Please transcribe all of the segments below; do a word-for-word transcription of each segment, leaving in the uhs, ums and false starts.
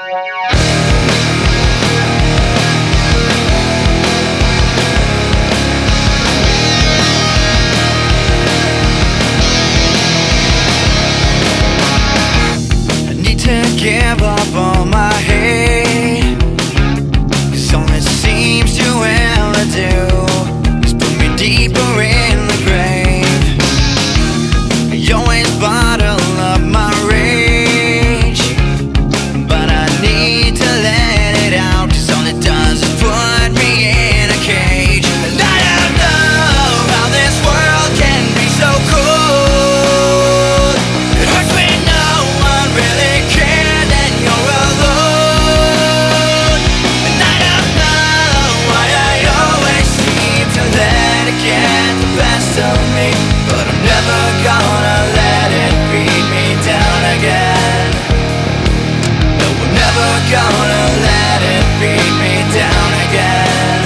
Give up all my hate, 'cause all it seems to ever do is put me deeper in the grave. I always bottle up my rage, but I need to let it out, 'cause all it does is put me in a cage. And I don't know how this world can be so cold. It hurts when no one really cares. But I'm never gonna let it beat me down again. No, I'm never gonna let it beat me down again.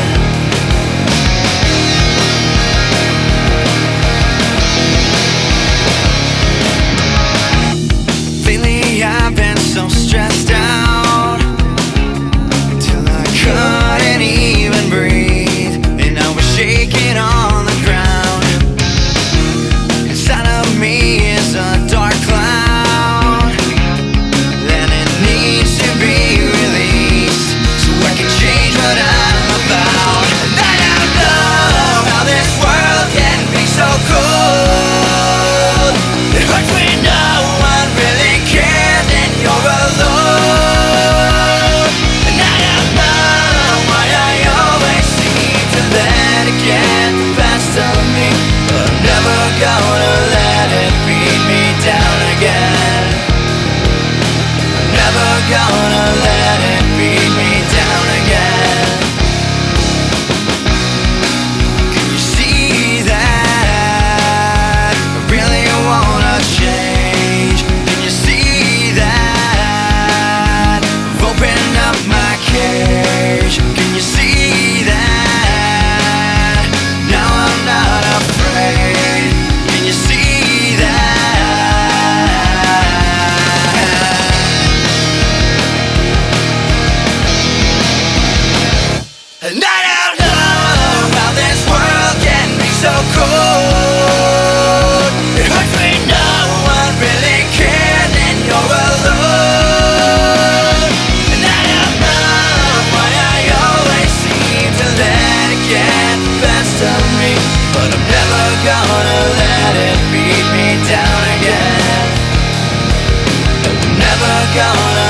Lately I've been so stressed out till I couldn't even breathe, and I was shaking on the ground. Inside of me is a dark cloud, and it needs to be released so I can change what I'm about. And I don't know how this world can be so cold. It hurts when no one really cares and you're alone. And I don't know why I always seem to let it get the best of me, but I'm never gonna let it beat me down again. I'm never gonna let it beat me down again. Can you see that I really wanna change? Can you see that I've opened up my cage? Can you see that now I'm not afraid? Can you see that? And I don't know how this world can be so cold. It hurts when no one really cares and you're alone. And I don't know why I always seem to let it get the best of me, but I'm never gonna let it beat me down again. I'm never gonna